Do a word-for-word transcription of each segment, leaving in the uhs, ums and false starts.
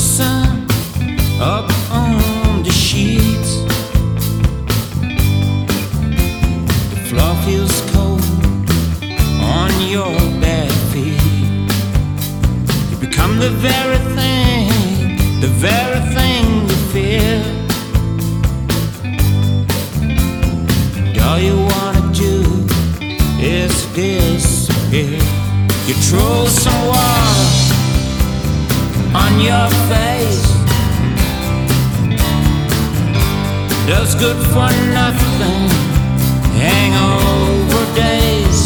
sun up on the sheets. The floor feels cold on your bare feet. You become the very thing, the very thing you fear. And all you wanna do is disappear. You throw some water on your face. Does good for nothing, hangover days.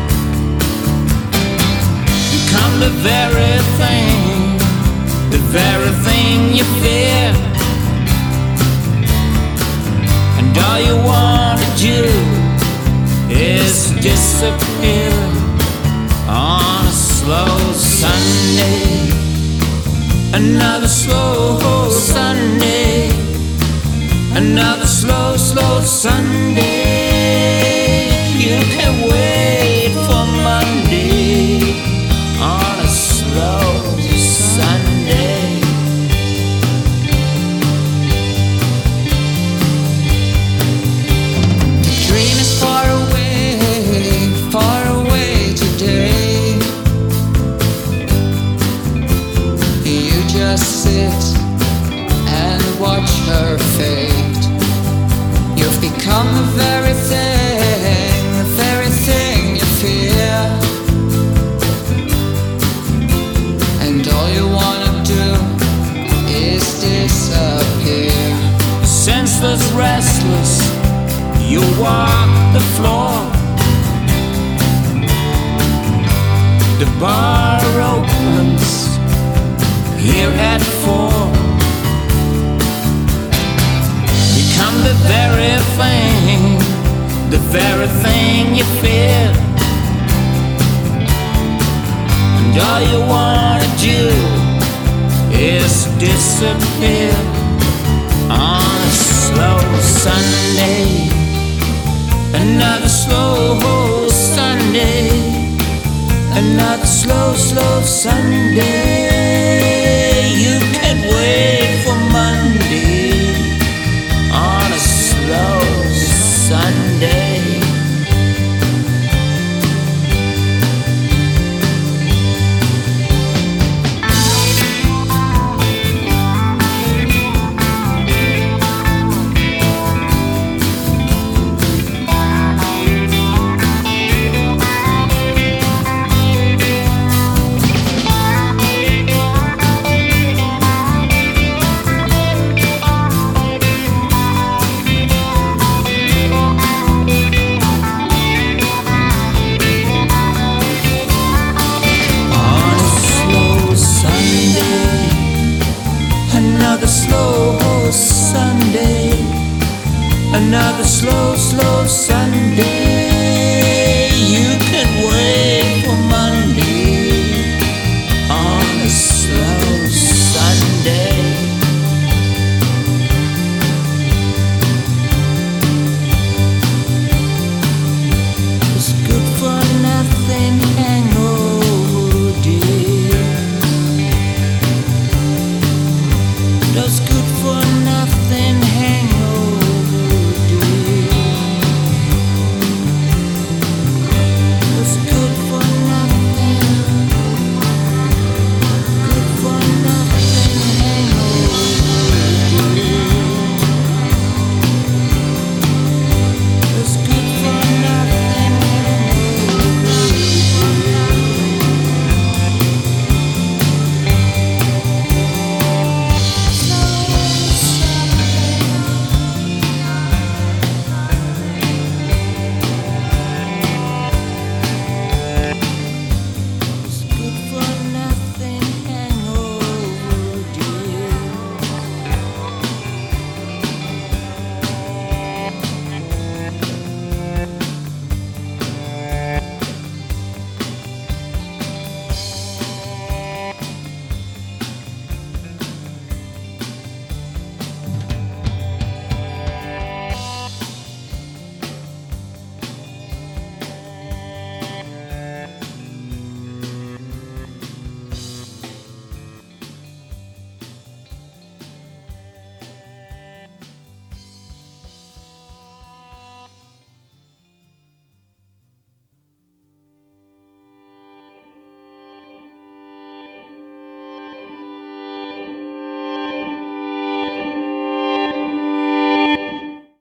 Become the very thing, the very thing you fear. And all you wanna do is disappear on a slow Sunday. Another slow Sunday. Another slow, slow Sunday. You can wait for Monday on a slow Sunday. The dream is far away, far away today. You just sit and watch her fade. You've become the very thing, the very thing you fear. And all you wanna do is disappear. Senseless, restless, you walk the floor. The bar opens here at four. Become the very thing, the very thing you fear. And all you wanna do is disappear on a slow Sunday. Another slow Sunday. Another slow, slow Sunday. You can wait for Monday on a slow Sunday. Another slow Sunday. Another slow, slow Sunday. You can wait for Monday on a slow Sunday.